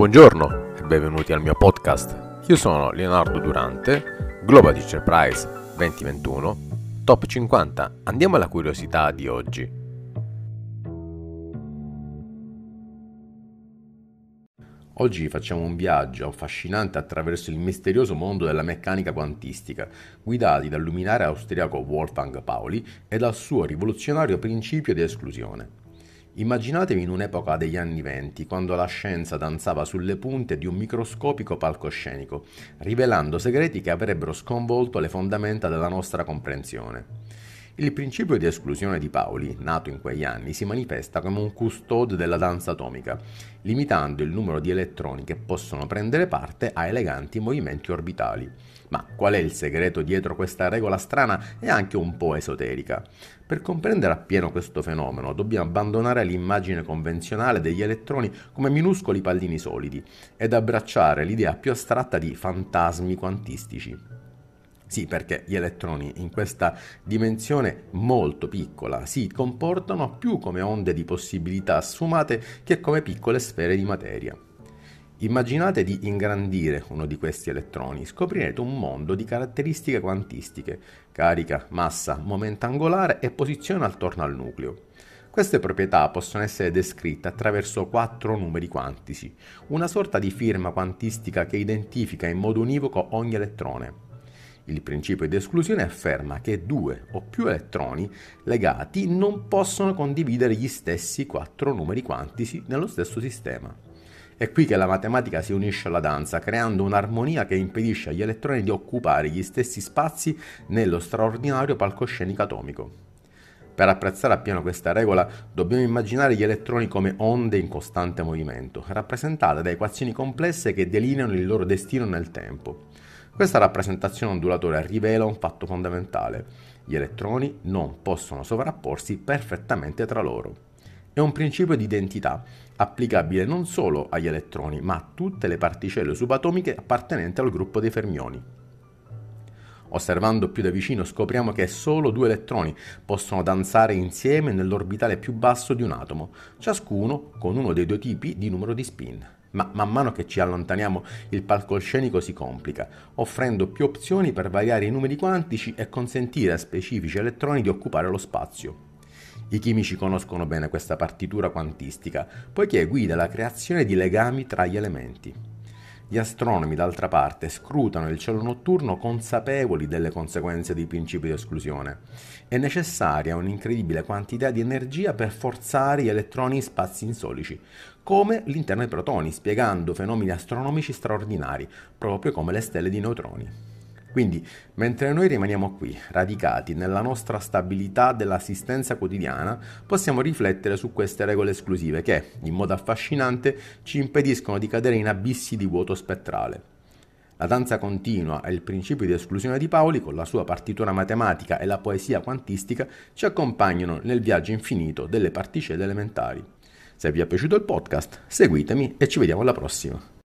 Buongiorno e benvenuti al mio podcast. Io sono Leonardo Durante, Global Teacher Prize 2021, Top 50. Andiamo alla curiosità di oggi. Oggi facciamo un viaggio affascinante attraverso il misterioso mondo della meccanica quantistica, guidati dal luminario austriaco Wolfgang Pauli e dal suo rivoluzionario principio di esclusione. Immaginatevi in un'epoca degli anni '20, quando la scienza danzava sulle punte di un microscopico palcoscenico, rivelando segreti che avrebbero sconvolto le fondamenta della nostra comprensione. Il principio di esclusione di Pauli, nato in quegli anni, si manifesta come un custode della danza atomica, limitando il numero di elettroni che possono prendere parte a eleganti movimenti orbitali. Ma qual è il segreto dietro questa regola strana e anche un po' esoterica? Per comprendere appieno questo fenomeno dobbiamo abbandonare l'immagine convenzionale degli elettroni come minuscoli pallini solidi ed abbracciare l'idea più astratta di fantasmi quantistici. Sì, perché gli elettroni in questa dimensione molto piccola si comportano più come onde di possibilità sfumate che come piccole sfere di materia. Immaginate di ingrandire uno di questi elettroni, scoprirete un mondo di caratteristiche quantistiche, carica, massa, momento angolare e posizione attorno al nucleo. Queste proprietà possono essere descritte attraverso 4 numeri quantici, una sorta di firma quantistica che identifica in modo univoco ogni elettrone. Il principio di esclusione afferma che due o più elettroni legati non possono condividere gli stessi 4 numeri quantici nello stesso sistema. È qui che la matematica si unisce alla danza, creando un'armonia che impedisce agli elettroni di occupare gli stessi spazi nello straordinario palcoscenico atomico. Per apprezzare appieno questa regola, dobbiamo immaginare gli elettroni come onde in costante movimento, rappresentate da equazioni complesse che delineano il loro destino nel tempo. Questa rappresentazione ondulatoria rivela un fatto fondamentale: gli elettroni non possono sovrapporsi perfettamente tra loro. È un principio di identità applicabile non solo agli elettroni, ma a tutte le particelle subatomiche appartenenti al gruppo dei fermioni. Osservando più da vicino scopriamo che solo 2 elettroni possono danzare insieme nell'orbitale più basso di un atomo, ciascuno con uno dei 2 tipi di numero di spin. Ma man mano che ci allontaniamo il palcoscenico si complica, offrendo più opzioni per variare i numeri quantici e consentire a specifici elettroni di occupare lo spazio. I chimici conoscono bene questa partitura quantistica, poiché guida la creazione di legami tra gli elementi. Gli astronomi, d'altra parte, scrutano il cielo notturno consapevoli delle conseguenze dei principi di esclusione. È necessaria un'incredibile quantità di energia per forzare gli elettroni in spazi insolici, come l'interno dei protoni, spiegando fenomeni astronomici straordinari, proprio come le stelle di neutroni. Quindi, mentre noi rimaniamo qui, radicati nella nostra stabilità dell'assistenza quotidiana, possiamo riflettere su queste regole esclusive che, in modo affascinante, ci impediscono di cadere in abissi di vuoto spettrale. La danza continua e il principio di esclusione di Pauli, con la sua partitura matematica e la poesia quantistica, ci accompagnano nel viaggio infinito delle particelle elementari. Se vi è piaciuto il podcast, seguitemi e ci vediamo alla prossima.